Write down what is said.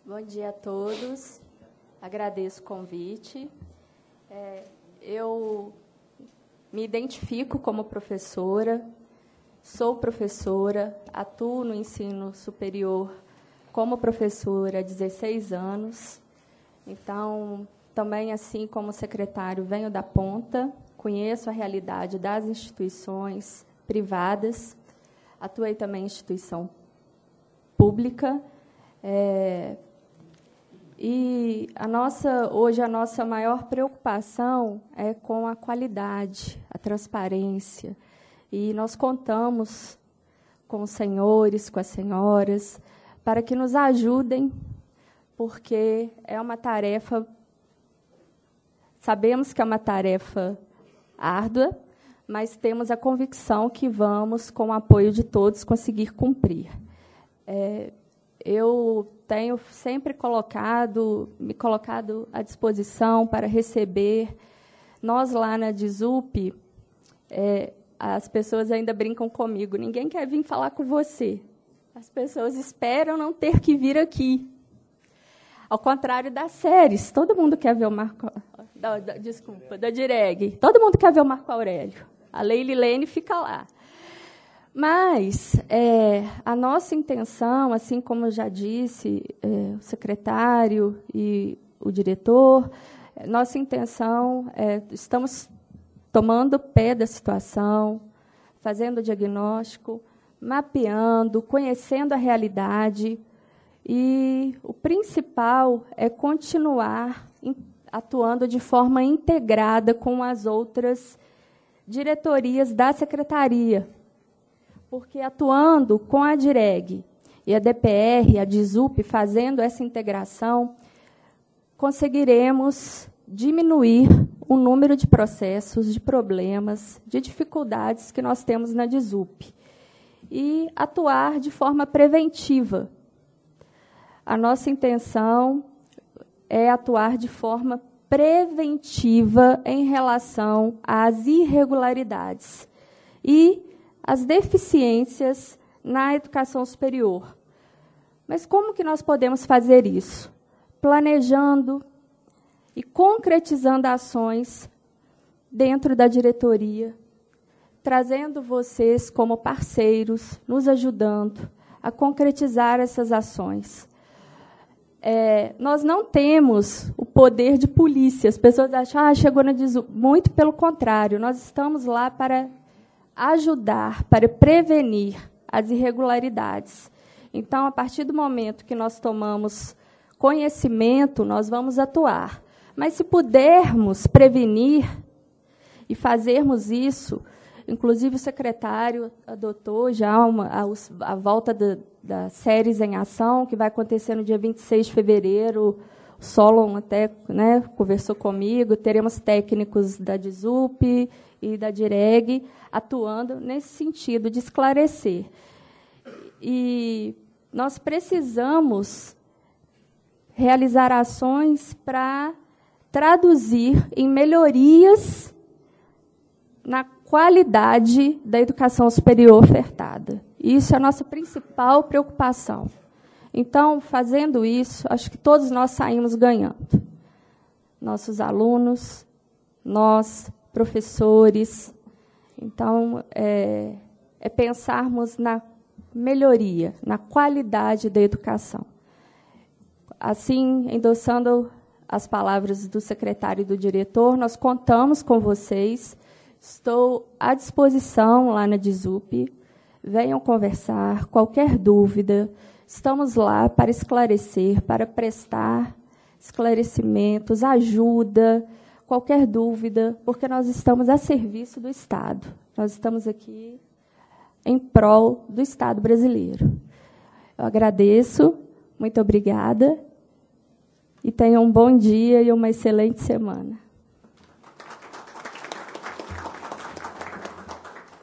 Bom dia a todos. Agradeço o convite. Eu me identifico como professora, sou professora, atuo no ensino superior como professora há 16 anos. Então, também, assim como secretário, venho da ponta, conheço a realidade das instituições privadas, atuei também em instituição pública. E hoje a nossa maior preocupação é com a qualidade, a transparência. E nós contamos com os senhores, com as senhoras, para que nos ajudem, porque é uma tarefa, sabemos que é uma tarefa árdua, mas temos a convicção que vamos, com o apoio de todos, conseguir cumprir. Eu tenho sempre me colocado à disposição para receber. Nós, lá na DISUP, as pessoas ainda brincam comigo. Ninguém quer vir falar com você. As pessoas esperam não ter que vir aqui. Ao contrário das séries. Todo mundo quer ver o Marco... da Direg. Todo mundo quer ver o Marco Aurélio. A Leililene fica lá. Mas a nossa intenção, assim como já disse o secretário e o diretor, nossa intenção estamos tomando pé da situação, fazendo o diagnóstico, mapeando, conhecendo a realidade, e o principal é continuar atuando de forma integrada com as outras diretorias da secretaria. Porque atuando com a DIREG e a DPR, a DISUP, fazendo essa integração, conseguiremos diminuir o número de processos, de problemas, de dificuldades que nós temos na DISUP e atuar de forma preventiva. A nossa intenção é atuar de forma preventiva em relação às irregularidades e as deficiências na educação superior. Mas como que nós podemos fazer isso? Planejando e concretizando ações dentro da diretoria, trazendo vocês como parceiros, nos ajudando a concretizar essas ações. Nós não temos o poder de polícia. As pessoas acham, chegou na DISUP. Muito pelo contrário, nós estamos lá para ajudar, para prevenir as irregularidades. Então, a partir do momento que nós tomamos conhecimento, nós vamos atuar. Mas, se pudermos prevenir e fazermos isso, inclusive o secretário adotou já a volta das séries em ação, que vai acontecer no dia 26 de fevereiro. O Solon até conversou comigo, teremos técnicos da DISUP e da DIREG atuando nesse sentido de esclarecer. E nós precisamos realizar ações para traduzir em melhorias na qualidade da educação superior ofertada. Isso é a nossa principal preocupação. Então, fazendo isso, acho que todos nós saímos ganhando. Nossos alunos, nós, professores. Então, pensarmos na melhoria, na qualidade da educação. Assim, endossando as palavras do secretário e do diretor, nós contamos com vocês. Estou à disposição lá na DISUP. Venham conversar, qualquer dúvida. Estamos lá para esclarecer, para prestar esclarecimentos, ajuda, qualquer dúvida, porque nós estamos a serviço do Estado. Nós estamos aqui em prol do Estado brasileiro. Eu agradeço, muito obrigada, e tenham um bom dia e uma excelente semana.